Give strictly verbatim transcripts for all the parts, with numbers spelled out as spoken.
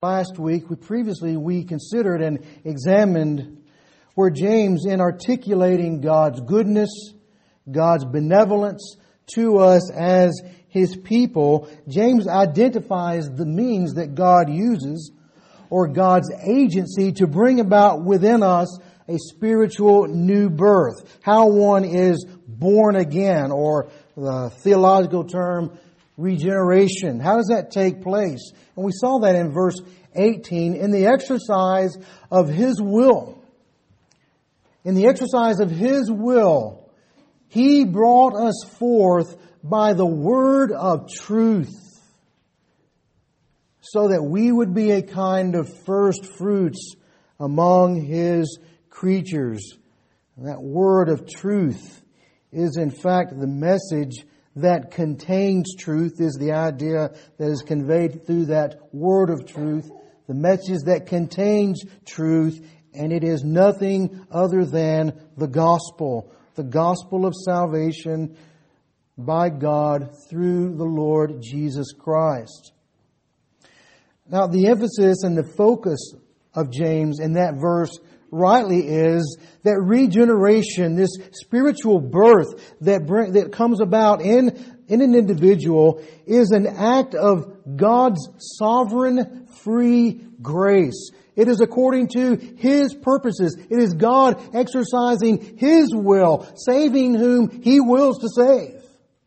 Last week, we previously we considered and examined where James, in articulating God's goodness, God's benevolence to us as His people, James identifies the means that God uses, or God's agency, to bring about within us a spiritual new birth. How one is born again, or the theological term, regeneration. How does that take place? And we saw that in verse eighteen, in the exercise of His will. In the exercise of His will, He brought us forth by the word of truth, so that we would be a kind of first fruits among His creatures. And that word of truth is in fact the message that contains truth, is the idea that is conveyed through that word of truth, the message that contains truth, and it is nothing other than the gospel, the gospel of salvation by God through the Lord Jesus Christ. Now, the emphasis and the focus of James in that verse rightly is that regeneration, this spiritual birth that bring, that comes about in, in an individual, is an act of God's sovereign free grace. It is according to His purposes. It is God exercising His will, saving whom He wills to save.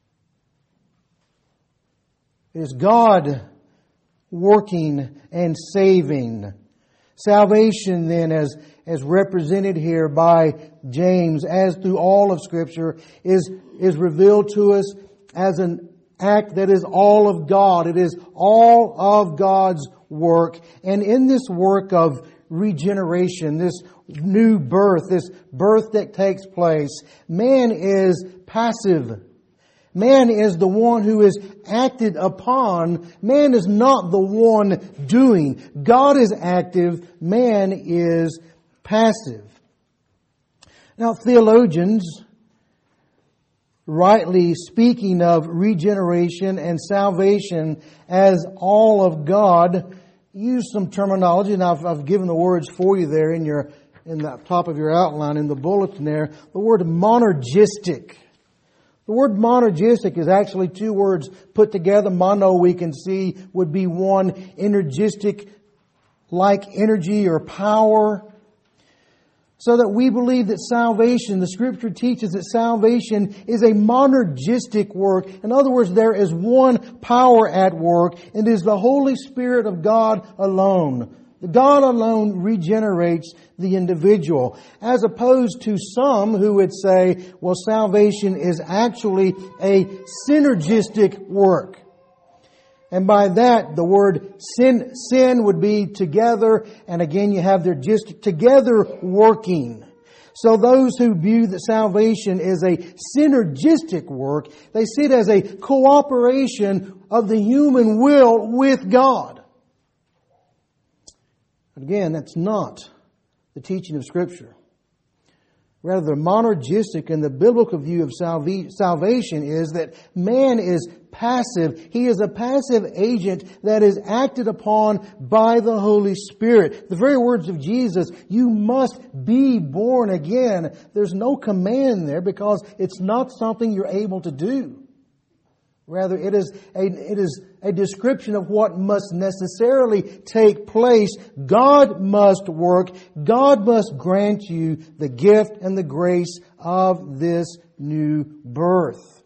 It is God working and saving. Salvation then, as as represented here by James, as through all of Scripture, is, is revealed to us as an act that is all of God. It is all of God's work. And in this work of regeneration, this new birth, this birth that takes place, man is passive. Man is the one who is acted upon. Man is not the one doing. God is active. Man is passive. Now, theologians, rightly speaking of regeneration and salvation as all of God, use some terminology, and I've, I've given the words for you there in your in the top of your outline in the bulletin there. The word monergistic. The word monergistic is actually two words put together. Mono, we can see, would be one, energistic, like energy or power. So that we believe that salvation, the Scripture teaches that salvation is a monergistic work. In other words, there is one power at work, and it is the Holy Spirit of God alone. God alone regenerates the individual, as opposed to some who would say, well, salvation is actually a synergistic work. And by that, the word sin, sin would be together, and again you have their just together working. So those who view that salvation is a synergistic work, they see it as a cooperation of the human will with God. But again, that's not the teaching of Scripture. Rather, the monergistic and the biblical view of salva- salvation is that man is passive. He is a passive agent that is acted upon by the Holy Spirit. The very words of Jesus, you must be born again. There's no command there because it's not something you're able to do. Rather, it is a, it is a description of what must necessarily take place. God must work. God must grant you the gift and the grace of this new birth.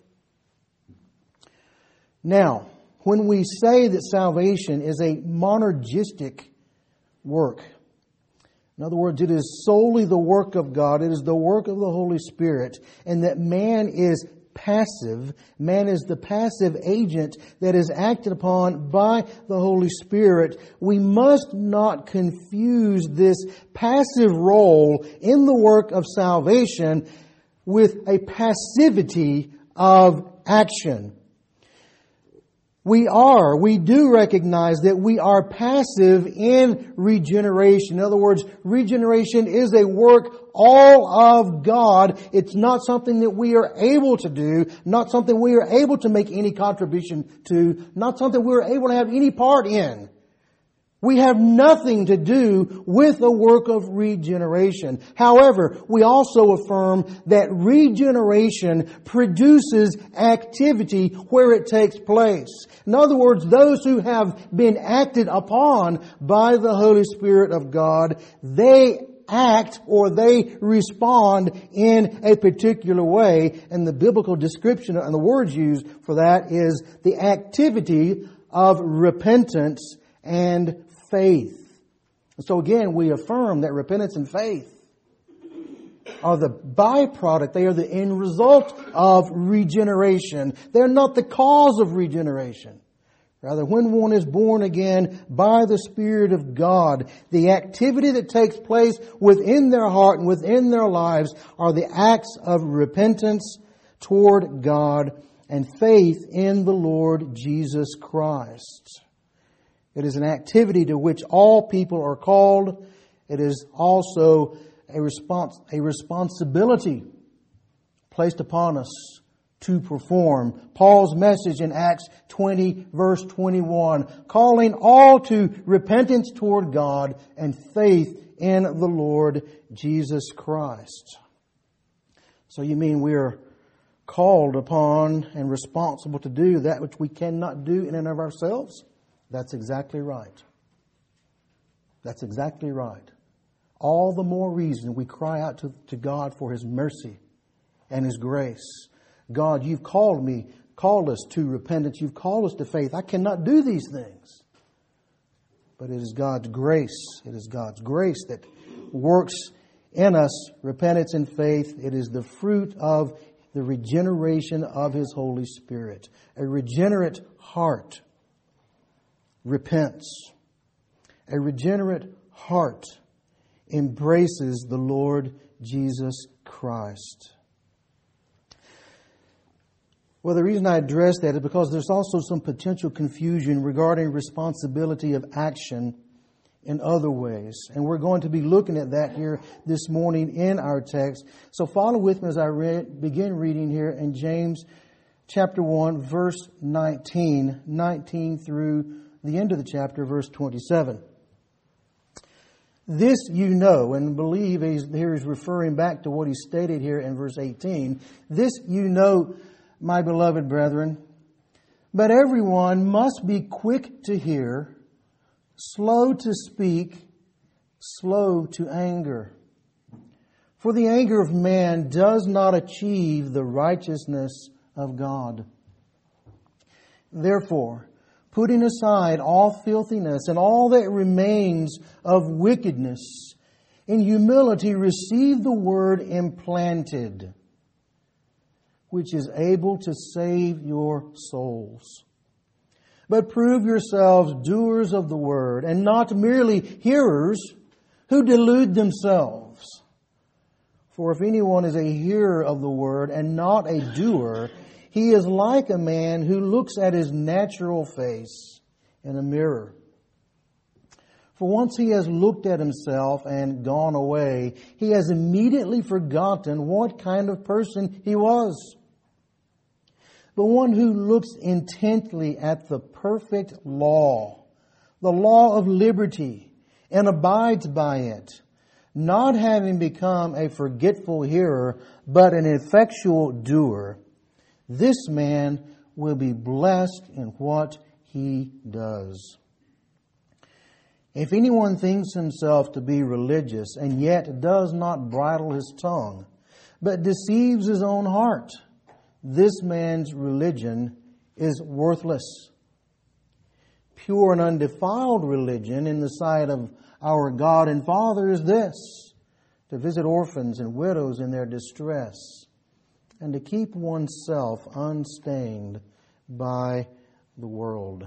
Now, when we say that salvation is a monergistic work, in other words, it is solely the work of God, it is the work of the Holy Spirit, and that man is passive. Man is the passive agent that is acted upon by the Holy Spirit. We must not confuse this passive role in the work of salvation with a passivity of action. We are, we do recognize that we are passive in regeneration. In other words, regeneration is a work all of God. It's not something that we are able to do, not something we are able to make any contribution to, not something we are able to have any part in. We have nothing to do with the work of regeneration. However, we also affirm that regeneration produces activity where it takes place. In other words, those who have been acted upon by the Holy Spirit of God, they act or they respond in a particular way. And the biblical description and the words used for that is the activity of repentance and faith. So again, we affirm that repentance and faith are the byproduct. They are the end result of regeneration. They're not the cause of regeneration. Rather, when one is born again by the Spirit of God, the activity that takes place within their heart and within their lives are the acts of repentance toward God and faith in the Lord Jesus Christ. It is an activity to which all people are called. It is also a response, a responsibility placed upon us to perform. Paul's message in Acts twenty, verse twenty-one, calling all to repentance toward God and faith in the Lord Jesus Christ. So you mean we are called upon and responsible to do that which we cannot do in and of ourselves? That's exactly right. That's exactly right. All the more reason we cry out to, to God for His mercy and His grace. God, you've called me, called us to repentance. You've called us to faith. I cannot do these things. But it is God's grace. It is God's grace that works in us repentance and faith. It is the fruit of the regeneration of His Holy Spirit. A regenerate heart repents. A regenerate heart embraces the Lord Jesus Christ. Well, the reason I address that is because there's also some potential confusion regarding responsibility of action in other ways. And we're going to be looking at that here this morning in our text. So follow with me as I read, begin reading here in James chapter one, verse nineteen, nineteen through the end of the chapter, verse twenty-seven. This you know, and believe he's, here he's referring back to what he stated here in verse eighteen. This you know, my beloved brethren, but everyone must be quick to hear, slow to speak, slow to anger. For the anger of man does not achieve the righteousness of God. Therefore, putting aside all filthiness and all that remains of wickedness, in humility receive the word implanted, which is able to save your souls. But prove yourselves doers of the word, and not merely hearers who delude themselves. For if anyone is a hearer of the word and not a doer, he is like a man who looks at his natural face in a mirror. For once he has looked at himself and gone away, he has immediately forgotten what kind of person he was. But one who looks intently at the perfect law, the law of liberty, and abides by it, not having become a forgetful hearer, but an effectual doer, this man will be blessed in what he does. If anyone thinks himself to be religious and yet does not bridle his tongue, but deceives his own heart, this man's religion is worthless. Pure and undefiled religion in the sight of our God and Father is this: to visit orphans and widows in their distress, and to keep oneself unstained by the world.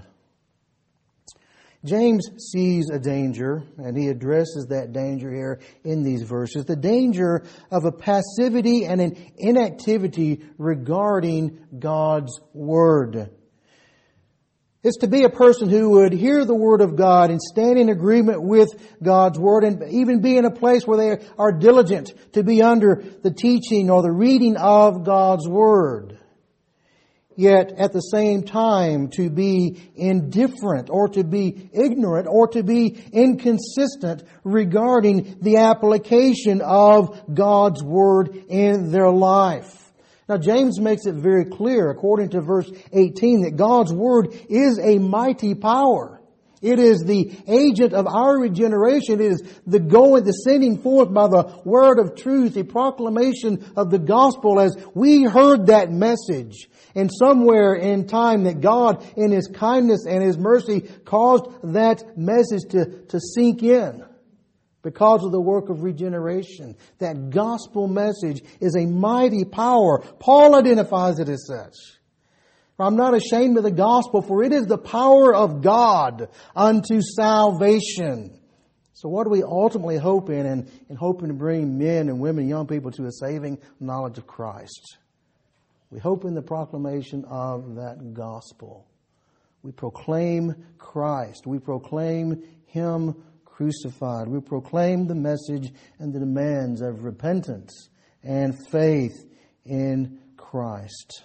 James sees a danger, and he addresses that danger here in these verses. The danger of a passivity and an inactivity regarding God's Word. It's to be a person who would hear the Word of God and stand in agreement with God's Word, and even be in a place where they are diligent to be under the teaching or the reading of God's Word. yet at the same time to be indifferent or to be ignorant or to be inconsistent regarding the application of God's Word in their life. Now, James makes it very clear, according to verse eighteen, that God's Word is a mighty power. It is the agent of our regeneration. It is the going, the sending forth by the word of truth, the proclamation of the gospel as we heard that message. And somewhere in time that God, in His kindness and His mercy, caused that message to, to sink in. Because of the work of regeneration. That gospel message is a mighty power. Paul identifies it as such. I'm not ashamed of the gospel, for it is the power of God unto salvation. So what do we ultimately hope in, and, and hoping to bring men and women, young people to a saving knowledge of Christ? We hope in the proclamation of that gospel. We proclaim Christ. We proclaim Him crucified. We proclaim the message and the demands of repentance and faith in Christ.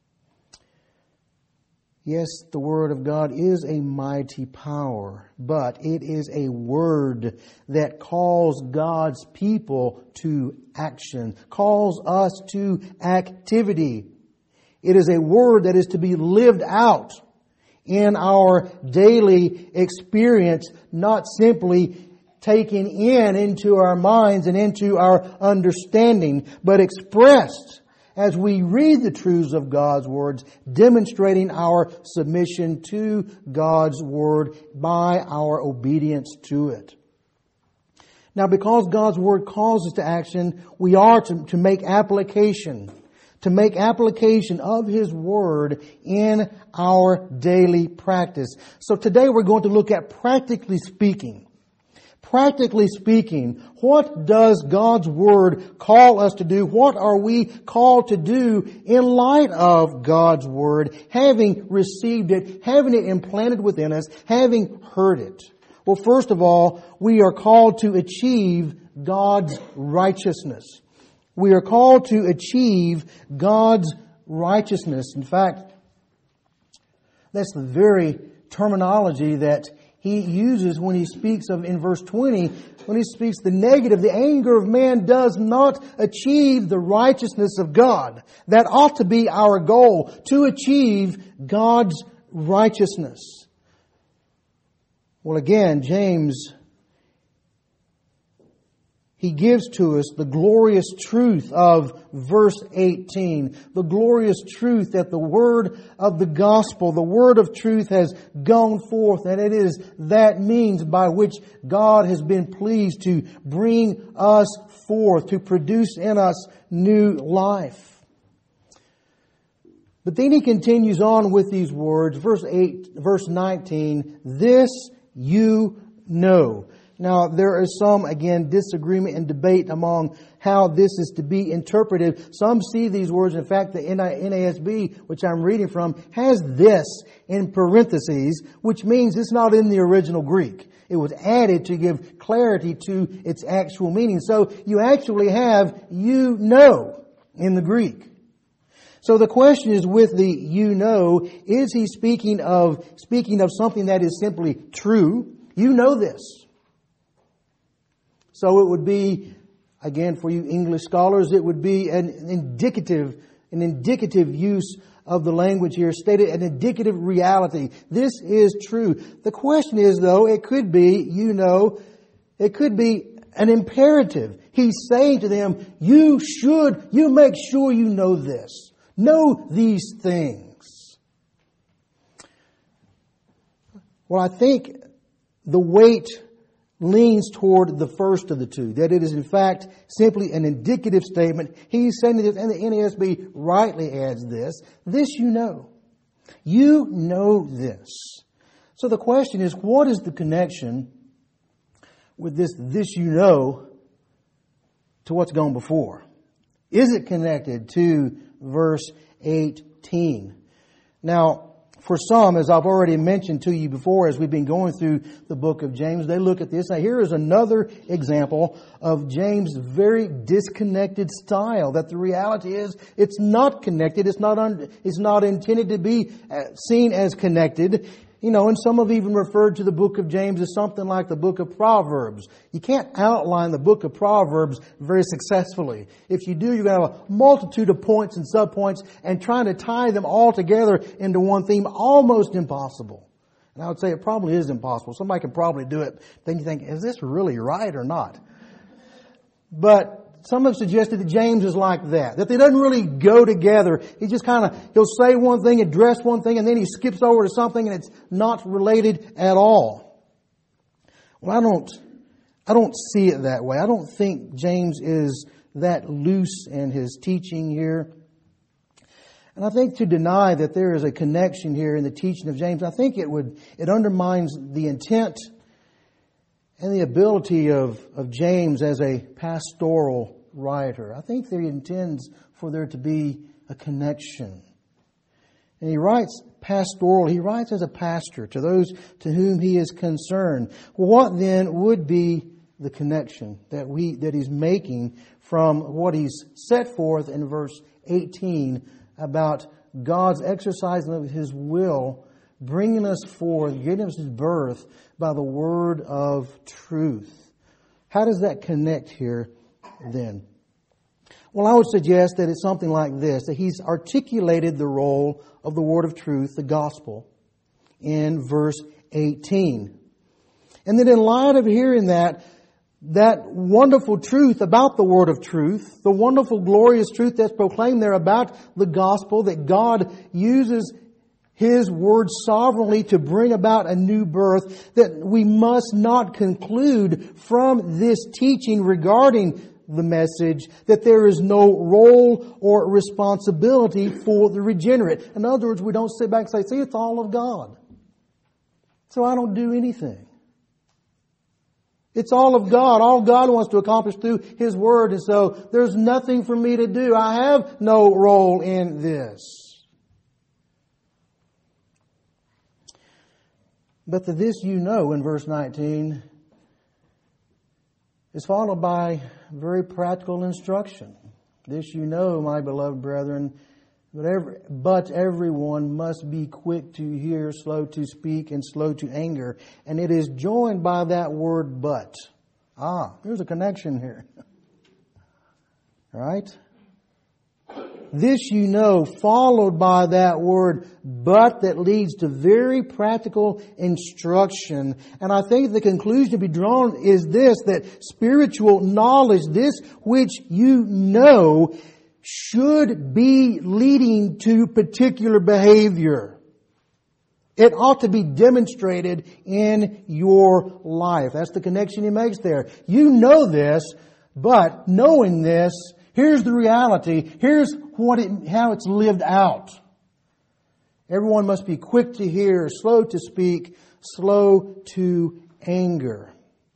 Yes, the Word of God is a mighty power, but it is a Word that calls God's people to action, calls us to activity. It is a Word that is to be lived out in our daily experience, not simply taken in into our minds and into our understanding, but expressed as we read the truths of God's words, demonstrating our submission to God's Word by our obedience to it. Now, because God's Word calls us to action, we are to, to make application, to make application of His Word in our daily practice. So today we're going to look at practically speaking. Practically speaking, what does God's Word call us to do? What are we called to do in light of God's Word, having received it, having it implanted within us, having heard it? Well, first of all, we are called to achieve God's righteousness. We are called to achieve God's righteousness. In fact, that's the very terminology that He uses when He speaks of, in verse twenty, when He speaks the negative, the anger of man does not achieve the righteousness of God. That ought to be our goal, to achieve God's righteousness. Well, again, James, he gives to us the glorious truth of verse eighteen. The glorious truth that the word of the gospel, the word of truth has gone forth, and it is that means by which God has been pleased to bring us forth, to produce in us new life. But then he continues on with these words, verse eight, verse nineteen, this you know. Now, there is some, again, disagreement and debate among how this is to be interpreted. Some see these words. In fact, the N A S B, which I'm reading from, has this in parentheses, which means it's not in the original Greek. It was added to give clarity to its actual meaning. So you actually have you know in the Greek. So the question is, with the you know, is he speaking of, speaking of something that is simply true? You know this. So it would be, again, for you English scholars, it would be an indicative, an indicative use of the language here, stated an indicative reality. This is true. The question is, though, it could be, you know, it could be an imperative. He's saying to them, you should, you make sure you know this. Know these things. Well, I think the weight leans toward the first of the two, that it is in fact simply an indicative statement. He's saying this, and the N A S B rightly adds this, this you know. You know this. So the question is, what is the connection with this, this you know, to what's gone before? Is it connected to verse eighteen? Now, For some, as I've already mentioned to you before, as we've been going through the book of James, they look at this. Now, here is another example of James' very disconnected style. That the reality is, it's not connected. It's not un, it's not intended to be seen as connected. You know, and some have even referred to the book of James as something like the book of Proverbs. You can't outline the book of Proverbs very successfully. If you do, you're going to have a multitude of points and subpoints, and trying to tie them all together into one theme, almost impossible. And I would say it probably is impossible. Somebody could probably do it. Then you think, is this really right or not? But some have suggested that James is like that, that they doesn't really go together. He just kind of, he'll say one thing, address one thing, and then he skips over to something and it's not related at all. Well, I don't, I don't see it that way. I don't think James is that loose in his teaching here. And I think to deny that there is a connection here in the teaching of James, I think it would, it undermines the intent and the ability of, of James as a pastoral writer. I think that he intends for there to be a connection. And he writes pastoral, he writes as a pastor to those to whom he is concerned. Well, what then would be the connection that we that he's making from what he's set forth in verse eighteen about God's exercising of His will, bringing us forth, giving us His birth by the word of truth? How does that connect here then? Well, I would suggest that it's something like this, that he's articulated the role of the word of truth, the gospel, in verse eighteen. And then in light of hearing that, that wonderful truth about the word of truth, the wonderful, glorious truth that's proclaimed there about the gospel, that God uses His word sovereignly to bring about a new birth, that we must not conclude from this teaching regarding the message that there is no role or responsibility for the regenerate. In other words, we don't sit back and say, see, it's all of God, so I don't do anything. It's all of God. All God wants to accomplish through His word, and so there's nothing for me to do. I have no role in this. But the this you know in verse nineteen is followed by very practical instruction. This you know, my beloved brethren, but, every, but everyone must be quick to hear, slow to speak, and slow to anger. And it is joined by that word but. Ah, there's a connection here. Right? This you know, followed by that word but, that leads to very practical instruction. And I think the conclusion to be drawn is this, that spiritual knowledge, this which you know, should be leading to particular behavior. It ought to be demonstrated in your life. That's the connection he makes there. You know this, but knowing this, here's the reality. Here's what it, how it's lived out. Everyone must be quick to hear, slow to speak, slow to anger.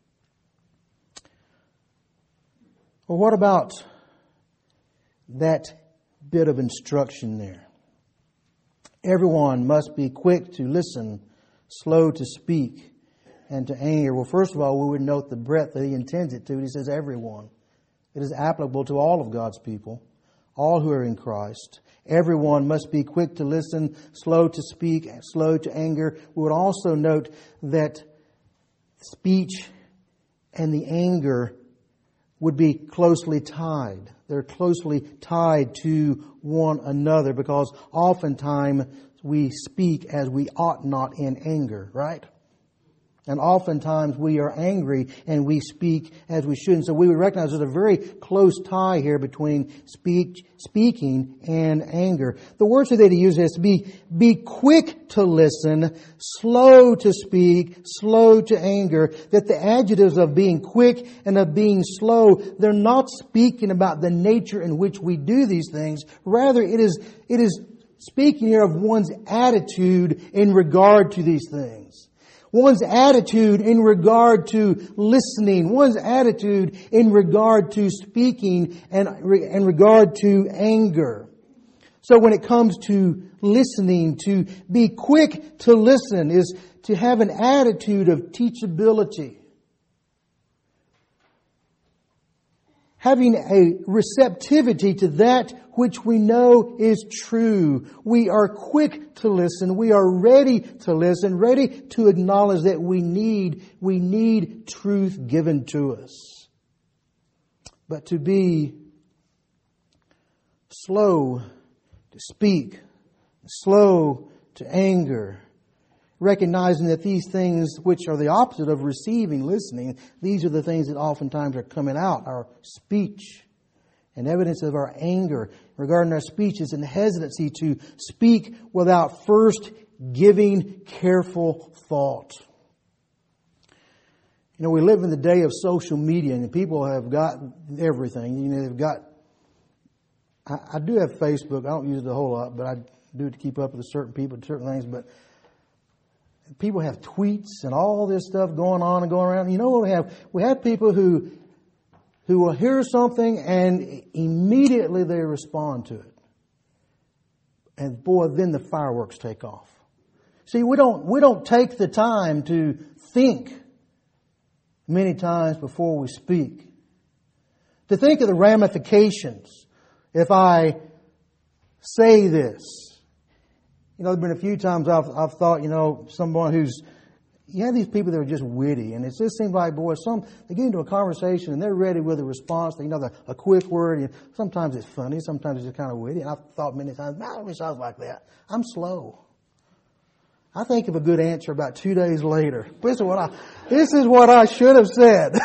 Well, what about that bit of instruction there? Everyone must be quick to listen, slow to speak, and to anger. Well, first of all, we would note the breadth that he intends it to. He says everyone. It is applicable to all of God's people, all who are in Christ. Everyone must be quick to listen, slow to speak, slow to anger. We would also note that speech and the anger would be closely tied. They're closely tied to one another, because oftentimes we speak as we ought not in anger, right? And oftentimes we are angry and we speak as we shouldn't. So we would recognize there's a very close tie here between speech, speaking and anger. The words that he uses is to be, be quick to listen, slow to speak, slow to anger. That the adjectives of being quick and of being slow, they're not speaking about the nature in which we do these things. Rather, it is, it is speaking here of one's attitude in regard to these things. One's attitude in regard to listening. One's attitude in regard to speaking and in regard to anger. So when it comes to listening, to be quick to listen is to have an attitude of teachability. Having a receptivity to that which we know is true. We are quick to listen. We are ready to listen, ready to acknowledge that we need, we need truth given to us. But to be slow to speak, slow to anger, recognizing that these things which are the opposite of receiving, listening, these are the things that oftentimes are coming out, our speech. And evidence of our anger regarding our speech is an hesitancy to speak without first giving careful thought. You know, we live in the day of social media, and people have got everything. You know, they've got, I, I do have Facebook. I don't use it a whole lot, but I do it to keep up with certain people, certain things. But people have tweets and all this stuff going on and going around. You know what we have? We have people who who will hear something and immediately they respond to it. And boy, then the fireworks take off. See, we don't we don't take the time to think many times before we speak. To think of the ramifications if I say this. You know, there have been a few times I've, I've thought, you know, someone who's, you have these people that are just witty, and it just seems like, boy, some, they get into a conversation and they're ready with a response, you know, the, a quick word. And sometimes it's funny, sometimes it's just kind of witty. And I've thought many times, man, I wish I was like that. I'm slow. I think of a good answer about two days later. This is what I, this is what I should have said.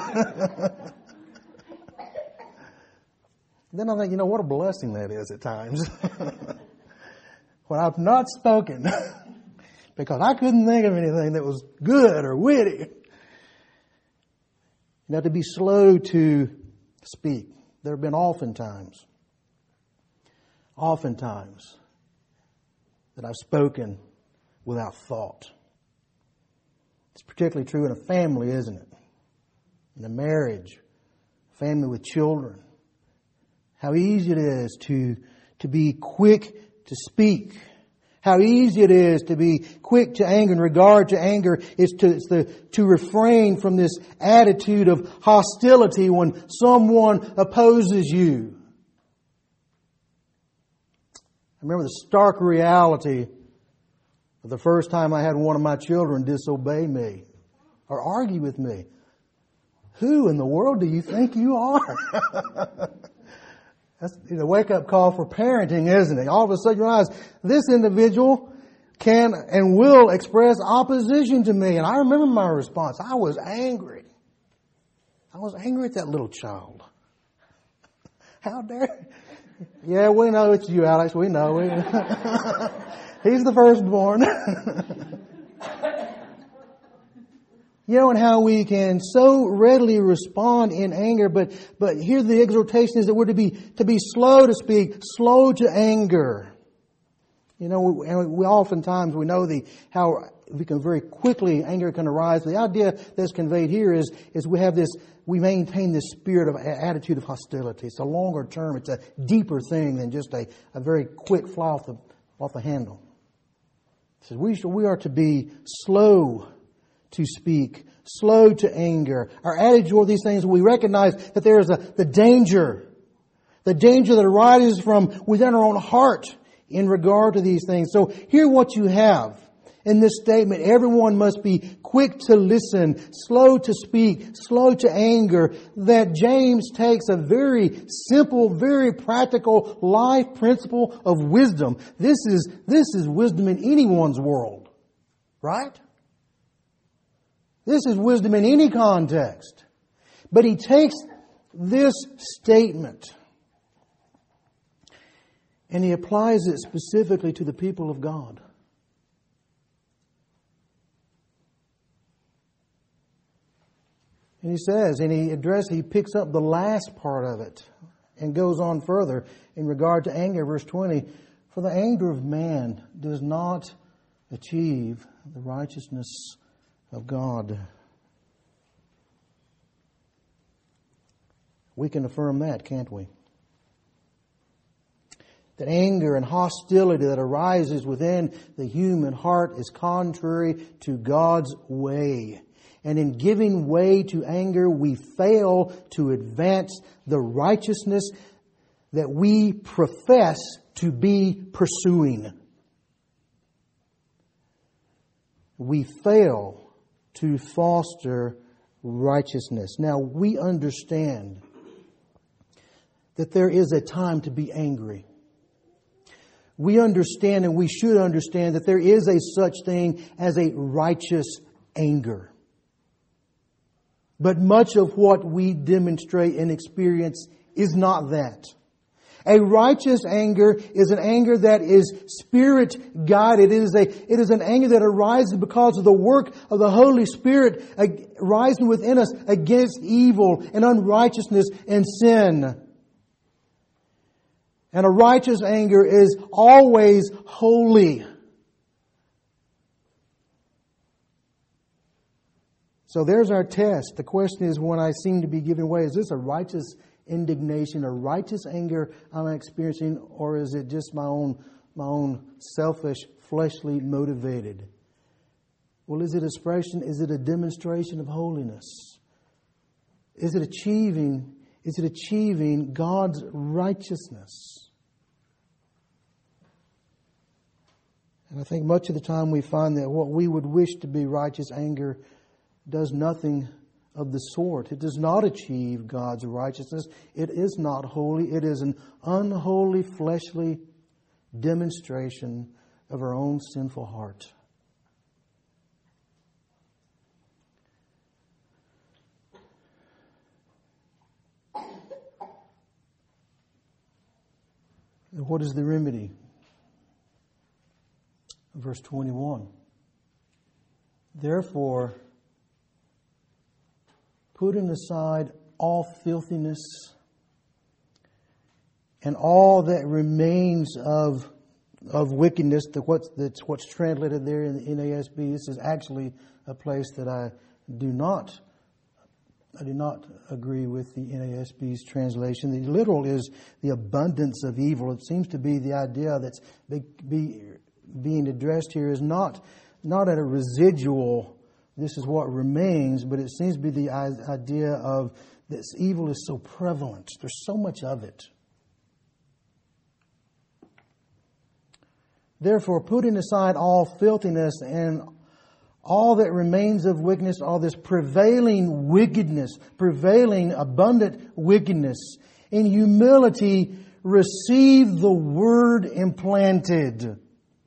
Then I think, you know, what a blessing that is at times. When I've not spoken because I couldn't think of anything that was good or witty. You know, to be slow to speak. There have been oftentimes, oftentimes that I've spoken without thought. It's particularly true in a family, isn't it? In a marriage, family with children. How easy it is to, to be quick to speak. How easy it is to be quick to anger. In regard to anger, is to, it's the, to refrain from this attitude of hostility when someone opposes you. I remember the stark reality of the first time I had one of my children disobey me or argue with me. Who in the world do you think you are? That's a wake-up call for parenting, isn't it? All of a sudden you realize this individual can and will express opposition to me. And I remember my response. I was angry. I was angry at that little child. How dare you? Yeah, we know it's you, Alex. We know. We He's the firstborn. You know, and how we can so readily respond in anger, but, but here the exhortation is that we're to be, to be slow to speak, slow to anger. You know, we, and we oftentimes, we know the, how we can very quickly, anger can arise. The idea that's conveyed here is, is we have this, we maintain this spirit of attitude of hostility. It's a longer term, it's a deeper thing than just a, a very quick fly off the, off the handle. It says we, we are to be slow to speak, slow to anger. Our attitude toward these things, we recognize that there is a, the danger, the danger that arises from within our own heart in regard to these things. So hear what you have in this statement. Everyone must be quick to listen, slow to speak, slow to anger. That James takes a very simple, very practical life principle of wisdom. This is, this is wisdom in anyone's world, right? This is wisdom in any context. But he takes this statement and he applies it specifically to the people of God. And he says, and he addresses, he picks up the last part of it and goes on further in regard to anger. Verse twenty, for the anger of man does not achieve the righteousness of God. We can affirm that, can't we? that anger and hostility that arises within the human heart is contrary to God's way. And in giving way to anger, we fail to advance the righteousness that we profess to be pursuing. We fail to foster righteousness. Now, we understand that there is a time to be angry. We understand, and we should understand, that there is a such thing as a righteous anger. But much of what we demonstrate and experience is not that. A righteous anger is an anger that is Spirit guided. It is a, it is an anger that arises because of the work of the Holy Spirit rising within us against evil and unrighteousness and sin. And a righteous anger is always holy. So there's our test. The question is, when I seem to be giving way, is this a righteous indignation, a righteous anger I'm experiencing, or is it just my own, my own selfish, fleshly motivated? Well, is it expression? Is it a demonstration of holiness? Is it achieving, is it achieving God's righteousness? And I think much of the time we find that what we would wish to be righteous anger does nothing of the sort. It does not achieve God's righteousness. It is not holy. It is an unholy, fleshly demonstration of our own sinful heart. And what is the remedy? Verse twenty-one. Therefore, putting aside all filthiness and all that remains of of wickedness, the what's that's what's translated there in the N A S B. This is actually a place that I do not I do not agree with the N A S B's translation. The literal is the abundance of evil. It seems to be the idea that's be, be, being addressed here is not not at a residual, this is what remains, but it seems to be the idea of this evil is so prevalent. There's so much of it. Therefore, putting aside all filthiness and all that remains of wickedness, all this prevailing wickedness, prevailing abundant wickedness, in humility receive the word implanted,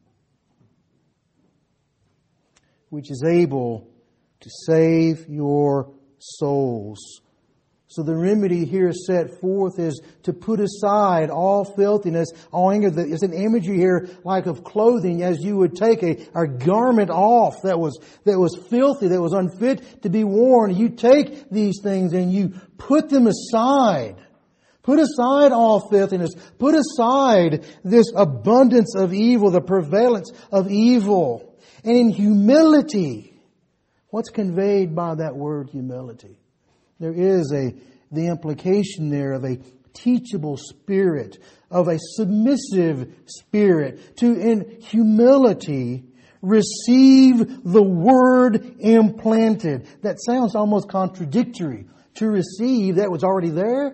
which is able to save your souls. So the remedy here set forth is to put aside all filthiness, all anger. There's an imagery here like of clothing, as you would take a, a garment off that was, that was filthy, that was unfit to be worn. You take these things and you put them aside. Put aside all filthiness. Put aside this abundance of evil, the prevalence of evil. And in humility, what's conveyed by that word humility? There is a the implication there of a teachable spirit, of a submissive spirit, to in humility receive the word implanted. That sounds almost contradictory. To receive that was already there.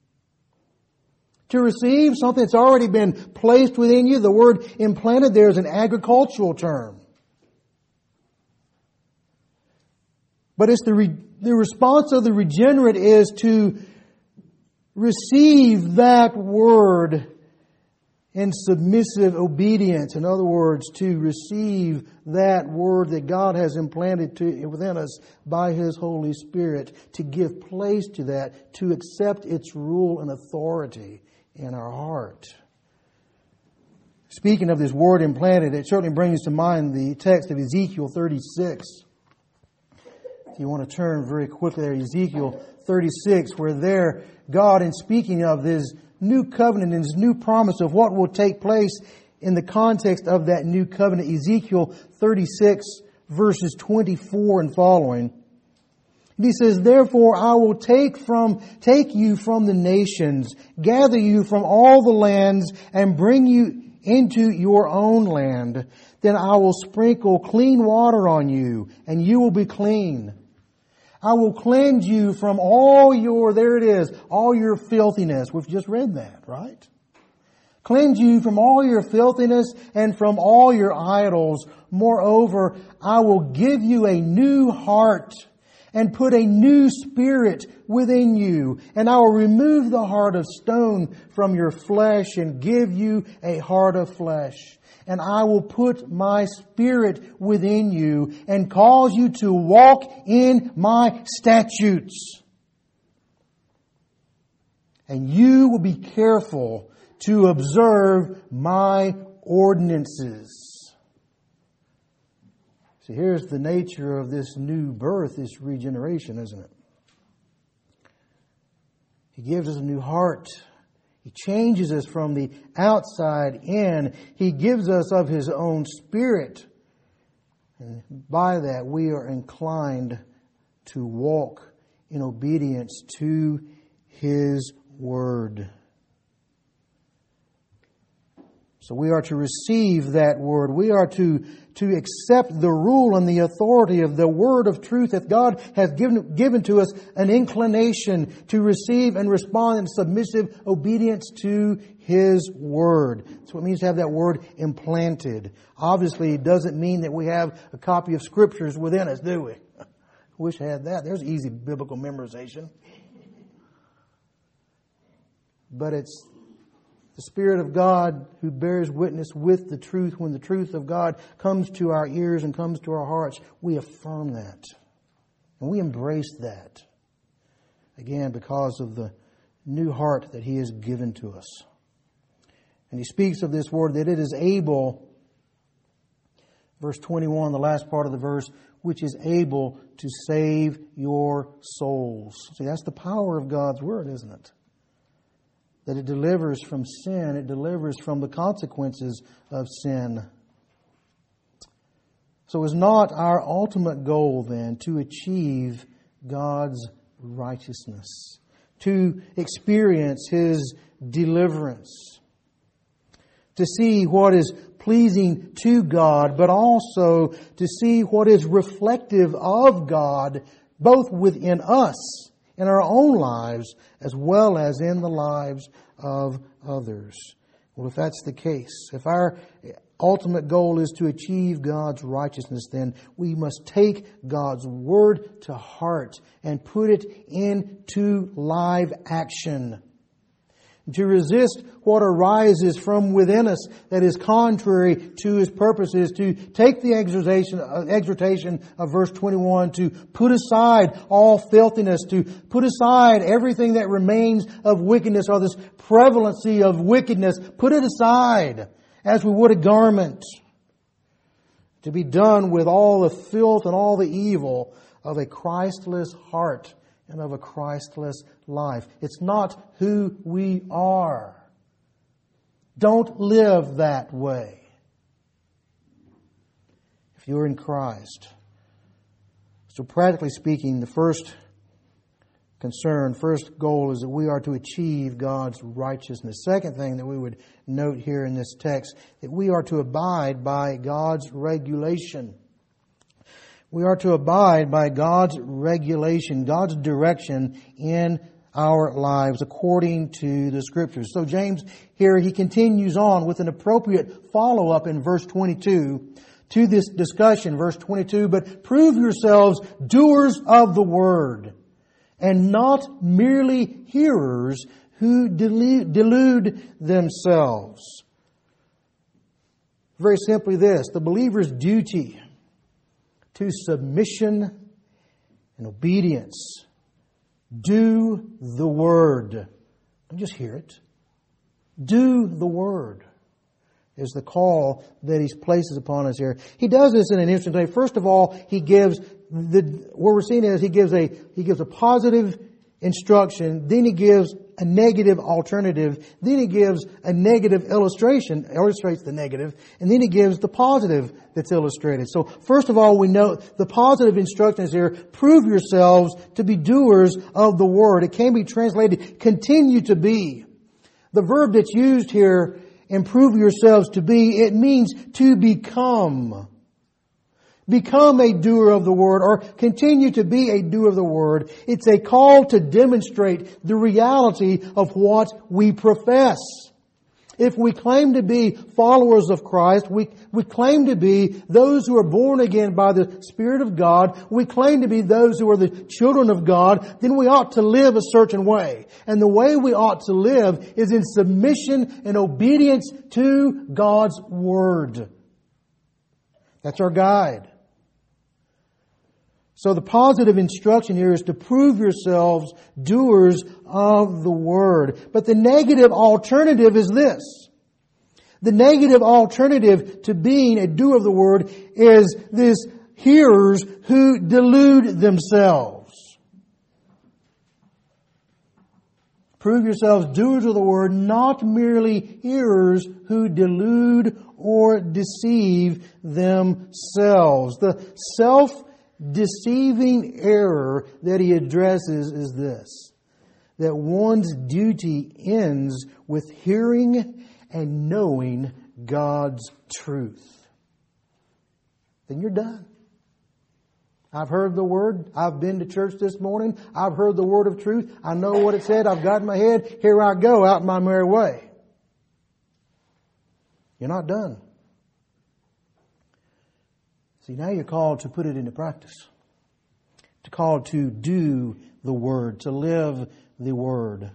To receive something that's already been placed within you. The word implanted there is an agricultural term. But it's the re, the response of the regenerate is to receive that word in submissive obedience. In other words, to receive that word that God has implanted to, within us by His Holy Spirit, to give place to that, to accept its rule and authority in our heart. Speaking of this word implanted, it certainly brings to mind the text of Ezekiel thirty-six. You want to turn very quickly there, Ezekiel thirty-six, where there God, in speaking of His new covenant and His new promise of what will take place in the context of that new covenant, Ezekiel thirty-six verses twenty-four and following. And he says, therefore I will take from, take you from the nations, gather you from all the lands, and bring you into your own land. Then I will sprinkle clean water on you, and you will be clean. I will cleanse you from all your, there it is, all your filthiness. We've just read that, right? Cleanse you from all your filthiness and from all your idols. Moreover, I will give you a new heart and put a new spirit within you. And I will remove the heart of stone from your flesh and give you a heart of flesh. And I will put my spirit within you and cause you to walk in my statutes. And you will be careful to observe my ordinances. So here's the nature of this new birth, this regeneration, isn't it? He gives us a new heart. He changes us from the outside in. He gives us of His own Spirit. And by that we are inclined to walk in obedience to His Word. So we are to receive that Word. We are to, to accept the rule and the authority of the Word of truth that God has given, given to us, an inclination to receive and respond in submissive obedience to His Word. That's what it means to have that Word implanted. Obviously, it doesn't mean that we have a copy of Scriptures within us, do we? I wish I had that. There's easy biblical memorization. But it's the Spirit of God who bears witness with the truth. When the truth of God comes to our ears and comes to our hearts, we affirm that. And we embrace that. Again, because of the new heart that He has given to us. And He speaks of this Word that it is able, verse twenty-one, the last part of the verse, which is able to save your souls. See, that's the power of God's Word, isn't it? That it delivers from sin. It delivers from the consequences of sin. So is not our ultimate goal then to achieve God's righteousness, to experience His deliverance, to see what is pleasing to God, but also to see what is reflective of God, both within us, in our own lives, as well as in the lives of others? Well, if that's the case, if our ultimate goal is to achieve God's righteousness, then we must take God's Word to heart and put it into live action. To resist what arises from within us that is contrary to His purposes, to take the exhortation, uh, exhortation of verse twenty-one, to put aside all filthiness, to put aside everything that remains of wickedness, or this prevalency of wickedness, put it aside as we would a garment, to be done with all the filth and all the evil of a Christless heart and of a Christless life. It's not who we are. Don't live that way if you're in Christ. So practically speaking, the first concern, first goal is that we are to achieve God's righteousness. Second thing that we would note here in this text, that we are to abide by God's regulation. We are to abide by God's regulation, God's direction in our lives according to the Scriptures. So James here, he continues on with an appropriate follow-up in verse twenty-two to this discussion. Verse twenty-two, but prove yourselves doers of the word and not merely hearers who delude, delude themselves. Very simply this, the believer's duty to submission and obedience. Do the Word. Don't just hear it. Do the Word is the call that He places upon us here. He does this in an interesting way. First of all, He gives the, what we're seeing is He gives a, He gives a positive instruction, then He gives a negative alternative. Then he gives a negative illustration, illustrates the negative, and then he gives the positive that's illustrated. So first of all, we know the positive instructions here, prove yourselves to be doers of the word. It can be translated, continue to be. The verb that's used here, improve yourselves to be, it means to become. Become a doer of the word, or continue to be a doer of the word. It's a call to demonstrate the reality of what we profess. If we claim to be followers of Christ, we, we claim to be those who are born again by the Spirit of God, we claim to be those who are the children of God, then we ought to live a certain way. And the way we ought to live is in submission and obedience to God's Word. That's our guide. So the positive instruction here is to prove yourselves doers of the Word. But the negative alternative is this. The negative alternative to being a doer of the Word is this hearers who delude themselves. Prove yourselves doers of the Word, not merely hearers who delude or deceive themselves. The self deceiving error that he addresses is this, that one's duty ends with hearing and knowing God's truth. Then you're done. I've heard the Word. I've been to church this morning. I've heard the Word of truth. I know what it said. I've got it in my head. Here I go out my merry way. You're not done. See, now you're called to put it into practice. To called to do the Word, to live the Word.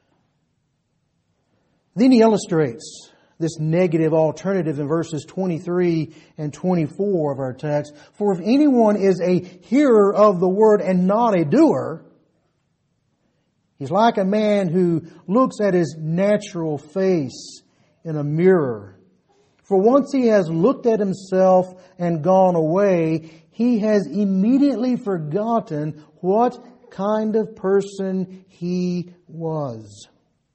Then he illustrates this negative alternative in verses twenty-three and twenty-four of our text. For if anyone is a hearer of the Word and not a doer, he's like a man who looks at his natural face in a mirror. For once he has looked at himself and gone away, he has immediately forgotten what kind of person he was.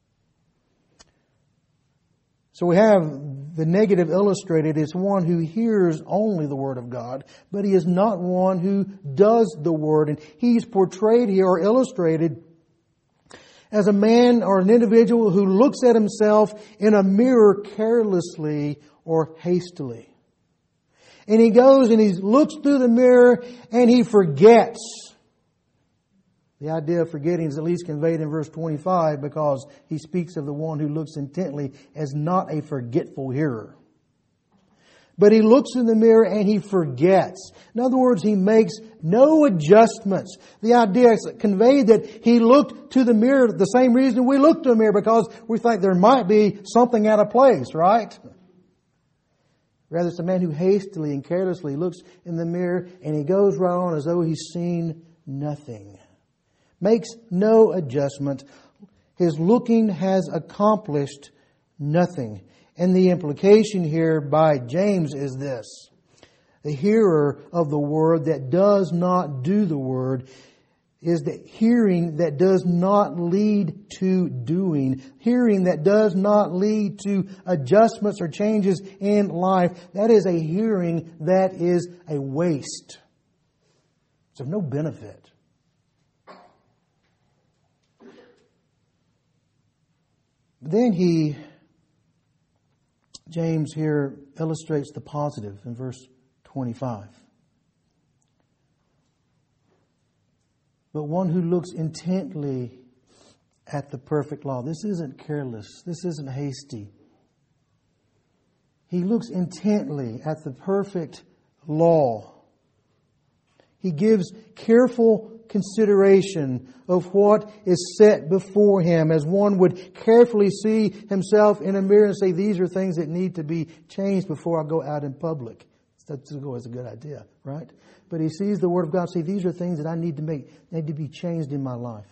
So we have the negative illustrated as one who hears only the Word of God, but he is not one who does the Word. And he's portrayed here or illustrated as a man or an individual who looks at himself in a mirror carelessly or hastily. And he goes and he looks through the mirror and he forgets. The idea of forgetting is at least conveyed in verse twenty-five because he speaks of the one who looks intently as not a forgetful hearer. But he looks in the mirror and he forgets. In other words, he makes no adjustments. The idea is conveyed that he looked to the mirror the same reason we look to a mirror, because we think there might be something out of place, right? Rather, it's a man who hastily and carelessly looks in the mirror and he goes right on as though he's seen nothing. Makes no adjustment. His looking has accomplished nothing. And the implication here by James is this. The hearer of the Word that does not do the Word is the hearing that does not lead to doing. Hearing that does not lead to adjustments or changes in life. That is a hearing that is a waste. It's of no benefit. Then he, James here illustrates the positive in verse twenty-five. But one who looks intently at the perfect law. This isn't careless. This isn't hasty. He looks intently at the perfect law. He gives careful consideration of what is set before him, as one would carefully see himself in a mirror and say, these are things that need to be changed before I go out in public. That's always a good idea, right? But he sees the Word of God and says, these are things that I need to make, need to be changed in my life.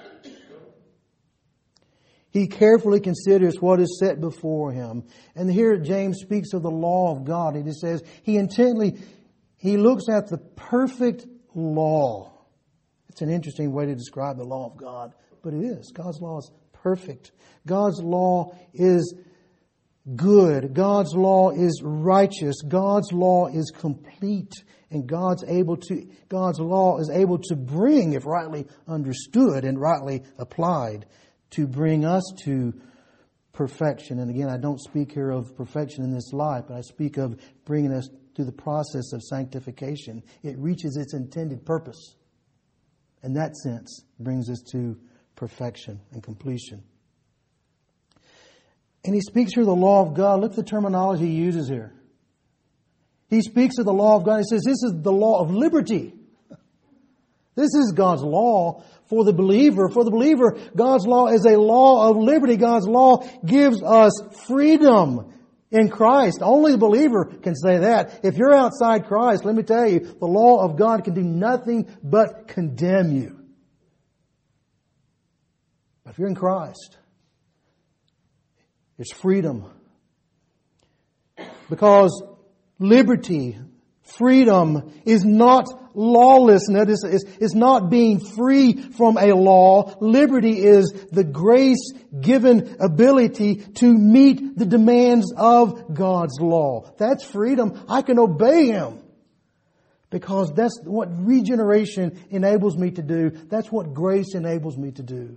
He carefully considers what is set before him. And here James speaks of the law of God. And he says, he intently, he looks at the perfect law. It's an interesting way to describe the law of God, but it is. God's law is perfect. God's law is good. God's law is righteous. God's law is complete. And God's able to, God's law is able to bring, if rightly understood and rightly applied, to bring us to perfection. And again, I don't speak here of perfection in this life, but I speak of bringing us to the process of sanctification. It reaches its intended purpose. In that sense, brings us to perfection and completion. And he speaks here of the law of God. Look at the terminology he uses here. He speaks of the law of God. He says this is the law of liberty. This is God's law for the believer. For the believer, God's law is a law of liberty. God's law gives us freedom in Christ. Only the believer can say that. If you're outside Christ, let me tell you, the law of God can do nothing but condemn you. But if you're in Christ, it's freedom. Because liberty, freedom is not lawlessness. It's, it's not being free from a law. Liberty is the grace-given ability to meet the demands of God's law. That's freedom. I can obey Him. Because that's what regeneration enables me to do. That's what grace enables me to do.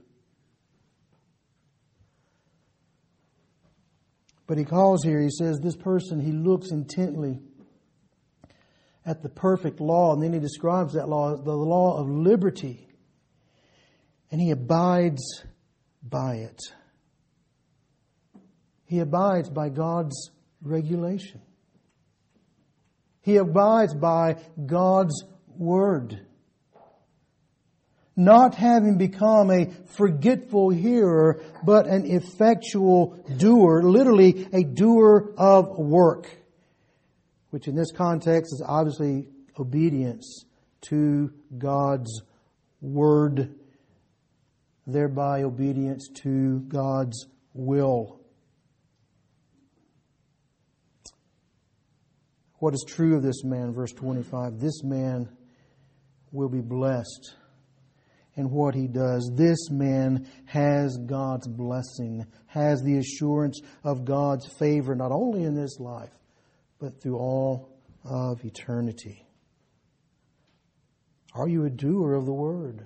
But he calls here, he says, this person, he looks intently at the perfect law, and then he describes that law, the law of liberty, and he abides by it. He abides by God's regulation. He abides by God's word. Not having become a forgetful hearer, but an effectual doer, literally a doer of work, which in this context is obviously obedience to God's word, thereby obedience to God's will. What is true of this man, verse twenty-five? This man will be blessed in what he does. This man has God's blessing, has the assurance of God's favor, not only in this life, but through all of eternity. Are you a doer of the word?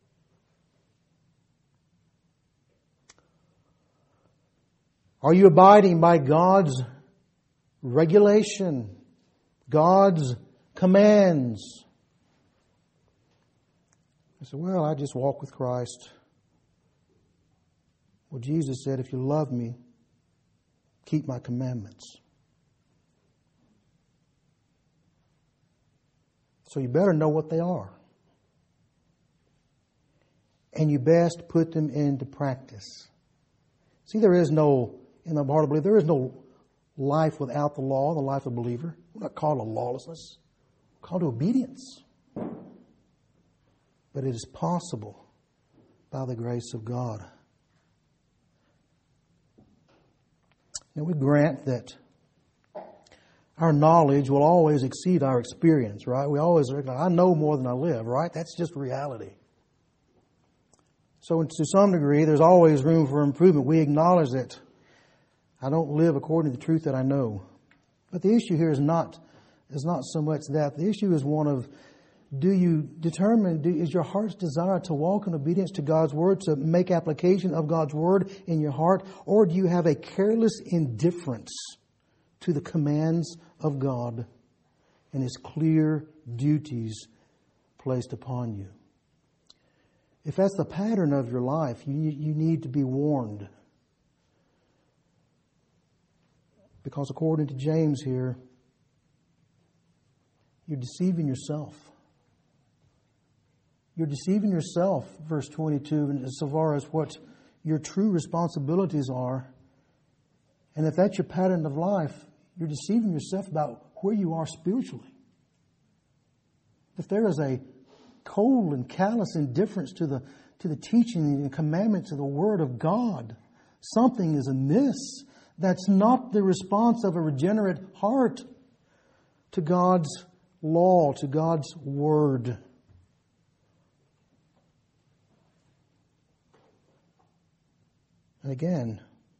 Are you abiding by God's regulation, God's commands? I said, well, I just walk with Christ. Well, Jesus said, if you love me, keep my commandments. So you better know what they are. And you best put them into practice. See, there is no, in the heart of belief, there is no life without the law, the life of a believer. We're not called to lawlessness. We're called to obedience. But it is possible by the grace of God. Now we grant that our knowledge will always exceed our experience, right? We always recognize, I know more than I live, right? That's just reality. So to some degree, there's always room for improvement. We acknowledge that I don't live according to the truth that I know. But the issue here is not, is not so much that. The issue is one of, do you determine, do, is your heart's desire to walk in obedience to God's word, to make application of God's word in your heart, or do you have a careless indifference to the commands of God and His clear duties placed upon you? If that's the pattern of your life, you, you need to be warned. Because according to James here, you're deceiving yourself. You're deceiving yourself, verse twenty-two, so far as what your true responsibilities are. And if that's your pattern of life, you're deceiving yourself about where you are spiritually. If there is a cold and callous indifference to the to the teaching and commandments of the Word of God, something is amiss. That's not the response of a regenerate heart to God's law, to God's Word. And again,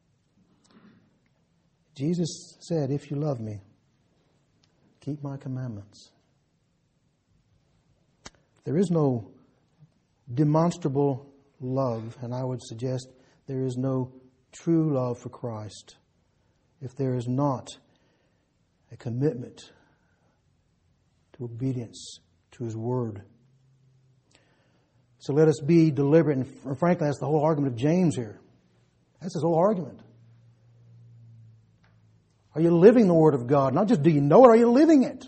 Jesus said, if you love me, keep my commandments. There is no demonstrable love, and I would suggest there is no true love for Christ if there is not a commitment to obedience to His Word. So let us be deliberate, and frankly, that's the whole argument of James here. That's his whole argument. Are you living the Word of God? Not just do you know it, are you living it?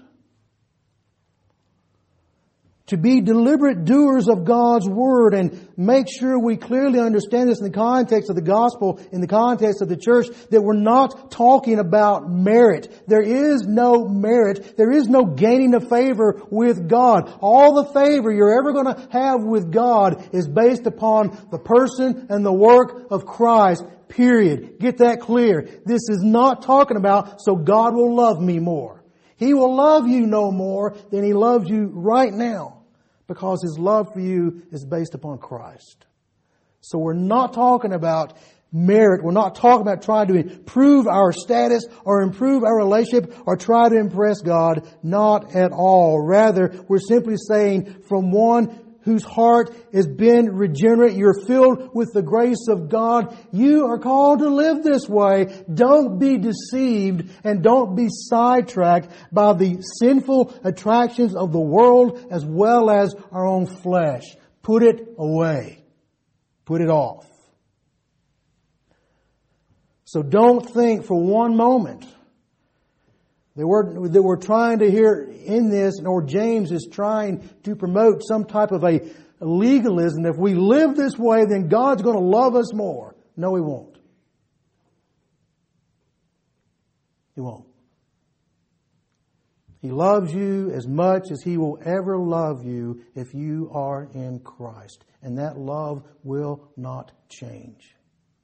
To be deliberate doers of God's Word and make sure we clearly understand this in the context of the gospel, in the context of the church, that we're not talking about merit. There is no merit. There is no gaining of favor with God. All the favor you're ever going to have with God is based upon the person and the work of Christ. Period. Get that clear. This is not talking about so God will love me more. He will love you no more than He loves you right now, because His love for you is based upon Christ. So we're not talking about merit. We're not talking about trying to improve our status or improve our relationship or try to impress God. Not at all. Rather, we're simply saying from one whose heart has been regenerate, you're filled with the grace of God. You are called to live this way. Don't be deceived and don't be sidetracked by the sinful attractions of the world as well as our own flesh. Put it away. Put it off. So don't think for one moment that we're, that we're trying to hear in this, or James is trying to promote some type of a legalism. If we live this way, then God's going to love us more. No, He won't. He won't. He loves you as much as He will ever love you if you are in Christ. And that love will not change.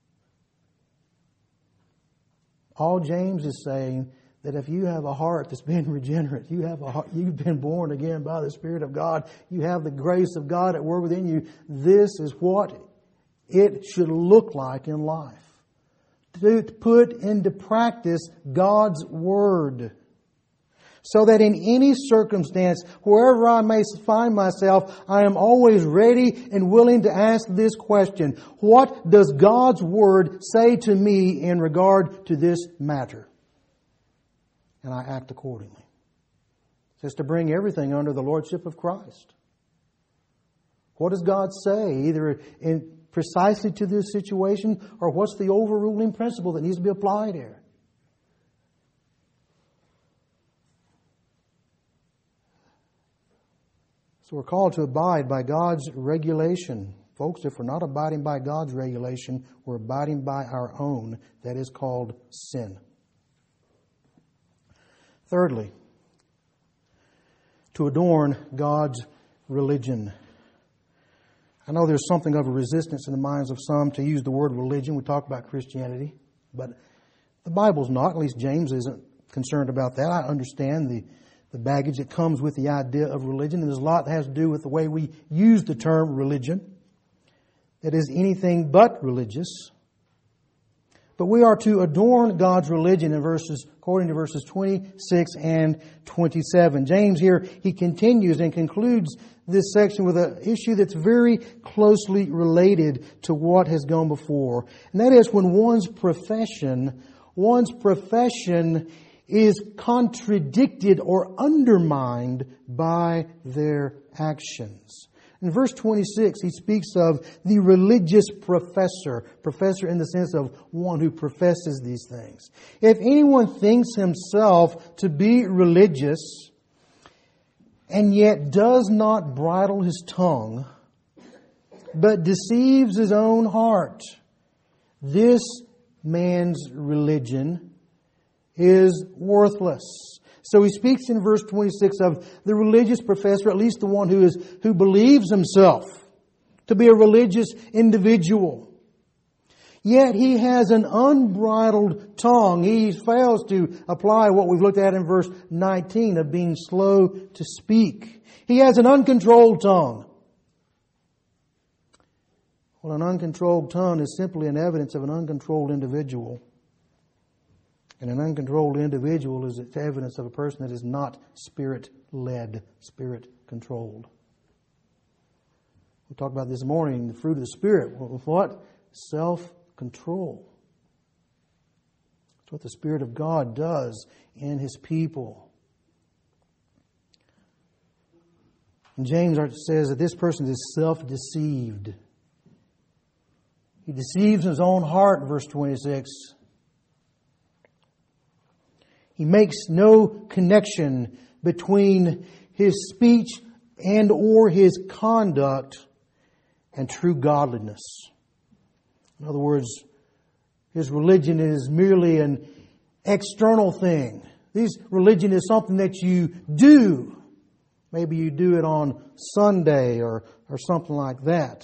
All James is saying, that if you have a heart that's been regenerate, you have a heart, you've been born again by the Spirit of God, you have the grace of God at work within you, this is what it should look like in life. To put into practice God's Word. So that in any circumstance, wherever I may find myself, I am always ready and willing to ask this question: what does God's Word say to me in regard to this matter? And I act accordingly. It says to bring everything under the Lordship of Christ. What does God say, either in precisely to this situation, or what's the overruling principle that needs to be applied here? So we're called to abide by God's regulation. Folks, if we're not abiding by God's regulation, we're abiding by our own. That is called sin. Thirdly, to adorn God's religion. I know there's something of a resistance in the minds of some to use the word religion. We talk about Christianity, but the Bible's not. At least James isn't concerned about that. I understand the, the baggage that comes with the idea of religion, and there's a lot that has to do with the way we use the term religion. That is anything but religious. But we are to adorn God's religion in verses, according to verses twenty-six and twenty-seven. James here, he continues and concludes this section with an issue that's very closely related to what has gone before. And that is when one's profession, one's profession is contradicted or undermined by their actions. In verse twenty-six, he speaks of the religious professor. Professor in the sense of one who professes these things. If anyone thinks himself to be religious and yet does not bridle his tongue, but deceives his own heart, this man's religion is worthless. So he speaks in verse twenty-six of the religious professor, at least the one who is who believes himself to be a religious individual. Yet he has an unbridled tongue. He fails to apply what we've looked at in verse nineteen of being slow to speak. He has an uncontrolled tongue. Well, an uncontrolled tongue is simply an evidence of an uncontrolled individual. And an uncontrolled individual is evidence of a person that is not Spirit-led, Spirit-controlled. We talked about this morning, the fruit of the Spirit. What? Self-control. That's what the Spirit of God does in His people. And James says that this person is self-deceived. He deceives his own heart, verse twenty-six. He makes no connection between his speech and or his conduct and true godliness. In other words, his religion is merely an external thing. This religion is something that you do. Maybe you do it on Sunday or, or something like that.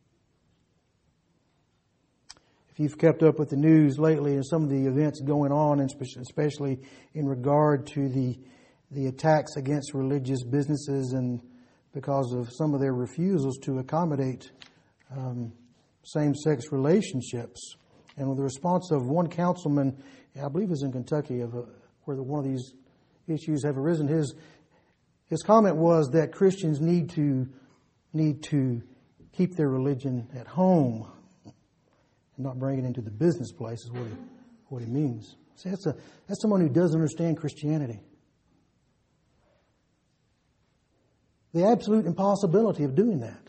If you've kept up with the news lately and some of the events going on, and especially in regard to the the attacks against religious businesses and because of some of their refusals to accommodate um, same-sex relationships. And with the response of one councilman, I believe it was in Kentucky, of a, where the, one of these issues have arisen, his his comment was that Christians need to need to keep their religion at home and not bring it into the business place. Is what he what he means. See, that's a that's someone who doesn't understand Christianity. The absolute impossibility of doing that.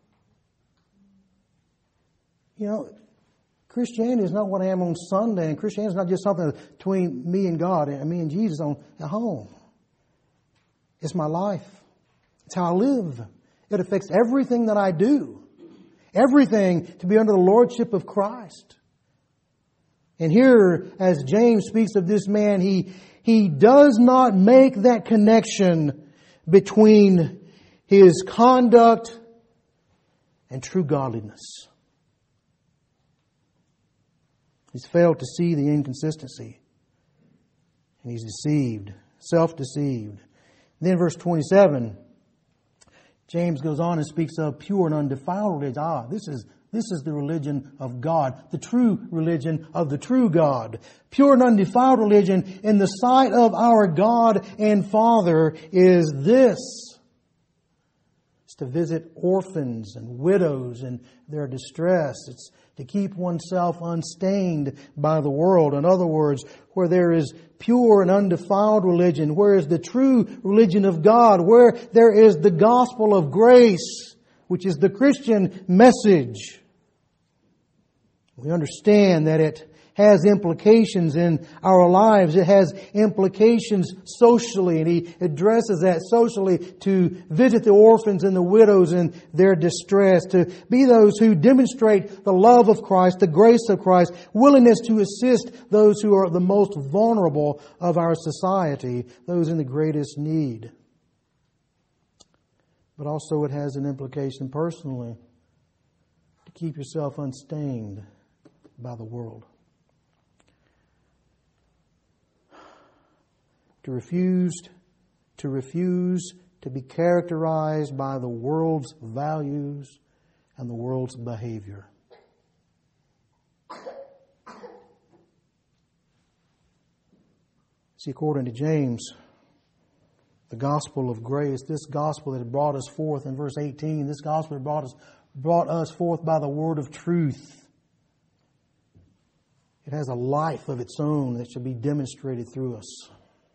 You know, Christianity is not what I am on Sunday, and Christianity is not just something between me and God and me and Jesus on at home. It's my life. It's how I live. It affects everything that I do. Everything to be under the lordship of Christ. And here, as James speaks of this man, he he does not make that connection between his conduct and true godliness. He's failed to see the inconsistency. And he's deceived, self-deceived. Then verse twenty-seven, James goes on and speaks of pure and undefiled religion. Ah, this is this is the religion of God, the true religion of the true God. Pure and undefiled religion in the sight of our God and Father is this. It's to visit orphans and widows in their distress. It's to keep oneself unstained by the world. In other words, where there is pure and undefiled religion, where is the true religion of God, where there is the gospel of grace, which is the Christian message. We understand that it has implications in our lives. It has implications socially, and he addresses that socially to visit the orphans and the widows in their distress, to be those who demonstrate the love of Christ, the grace of Christ, willingness to assist those who are the most vulnerable of our society, those in the greatest need. But also it has an implication personally, to keep yourself unstained by the world. To refuse, to refuse to be characterized by the world's values and the world's behavior. See, according to James, the gospel of grace, this gospel that brought us forth in verse eighteen, this gospel that brought us, brought us forth by the word of truth. It has a life of its own that should be demonstrated through us.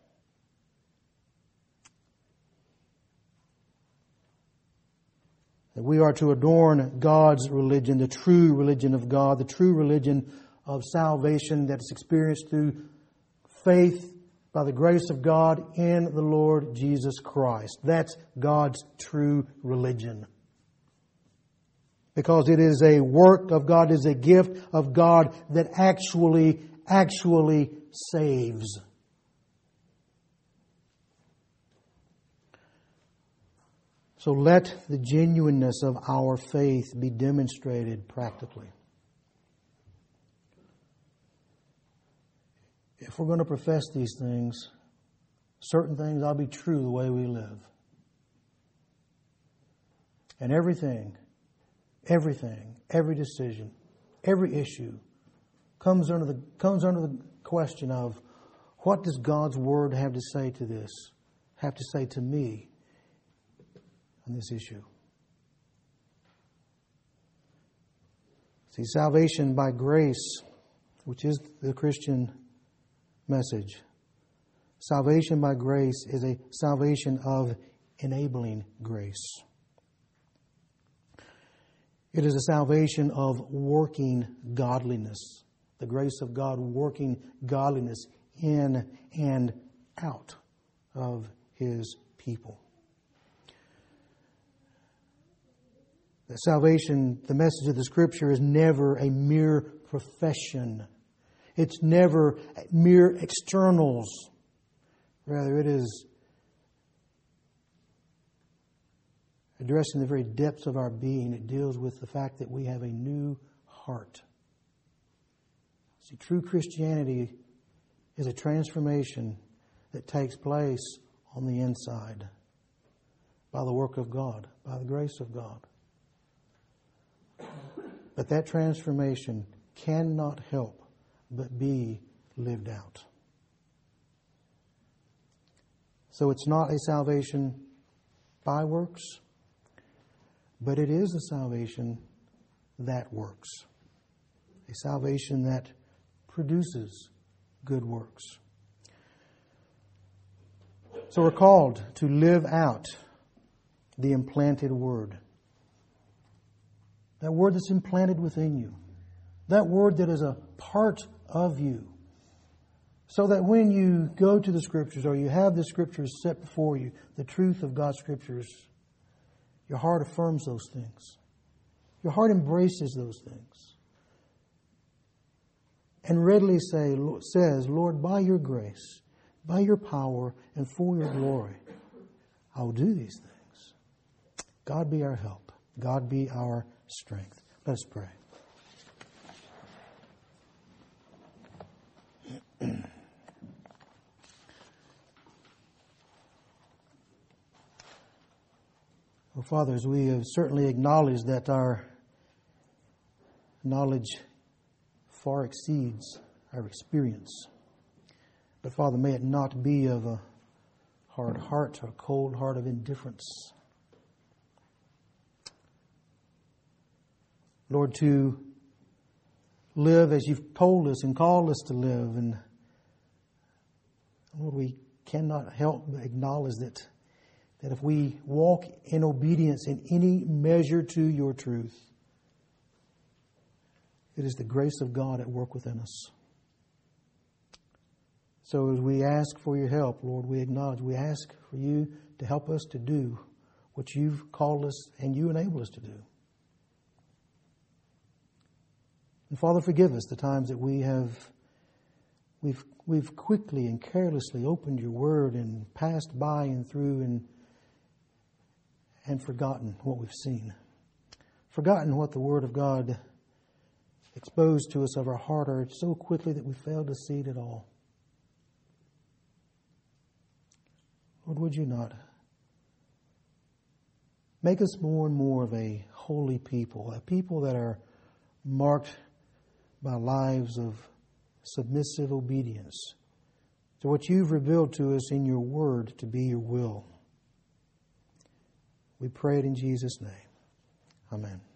That we are to adorn God's religion, the true religion of God, the true religion of salvation that is experienced through faith by the grace of God in the Lord Jesus Christ. That's God's true religion. Because it is a work of God, it is a gift of God that actually, actually saves. So let the genuineness of our faith be demonstrated practically. If we're going to profess these things, certain things ought to be true the way we live. And everything everything, every decision, every issue comes under the comes under the question of, what does God's Word have to say to this, have to say to me on this issue? See, salvation by grace, which is the Christian message. Salvation by grace is a salvation of enabling grace. It is a salvation of working godliness. The grace of God working godliness in and out of His people. The salvation, the message of the Scripture is never a mere profession. It's never mere externals. Rather, it is addressing the very depths of our being. It deals with the fact that we have a new heart. See, true Christianity is a transformation that takes place on the inside by the work of God, by the grace of God. But that transformation cannot help but be lived out. So it's not a salvation by works, but it is a salvation that works. A salvation that produces good works. So we're called to live out the implanted Word. That Word that's implanted within you. That Word that is a part of you. So that when you go to the Scriptures or you have the Scriptures set before you, the truth of God's Scriptures, your heart affirms those things. Your heart embraces those things. And readily say, says, Lord, by your grace, by your power, and for your glory, I will do these things. God be our help. God be our strength. Let us pray. Well, fathers, we have certainly acknowledged that our knowledge far exceeds our experience. But Father, may it not be of a hard heart or cold heart of indifference. Lord, to live as you've told us and called us to live. And Lord, we cannot help but acknowledge that, that if we walk in obedience in any measure to your truth, it is the grace of God at work within us. So as we ask for your help, Lord, we acknowledge, we ask for you to help us to do what you've called us and you enable us to do. And Father, forgive us the times that we have, we've, we've quickly and carelessly opened your word and passed by and through and, and forgotten what we've seen. Forgotten what the word of God exposed to us of our heart are so quickly that we fail to see it at all. Lord, would you not make us more and more of a holy people, a people that are marked by lives of submissive obedience to what you've revealed to us in your word to be your will. We pray it in Jesus' name. Amen.